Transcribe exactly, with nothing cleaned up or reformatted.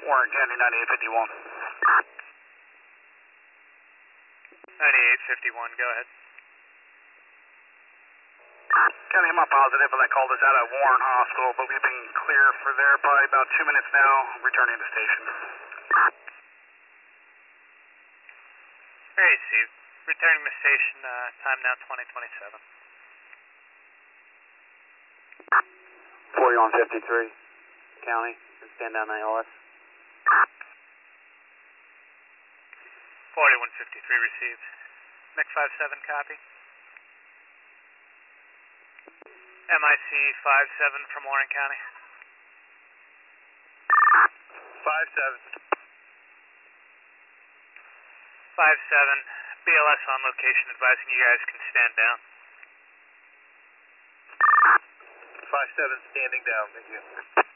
Warren County ninety-eight fifty-one. ninety-eight fifty-one, go ahead. County, I'm not positive, but I called us out at Warren Hospital, but we've been clear for there probably about two minutes now, returning to station. Very received. Returning to station, uh, time now twenty twenty-seven. forty-one fifty-three, County, stand down A L S. forty-one fifty-three received. M C five seven, copy. M I C five seven from Warren County. five seven. five seven, B L S on location advising you guys can stand down. five seven standing down, thank you.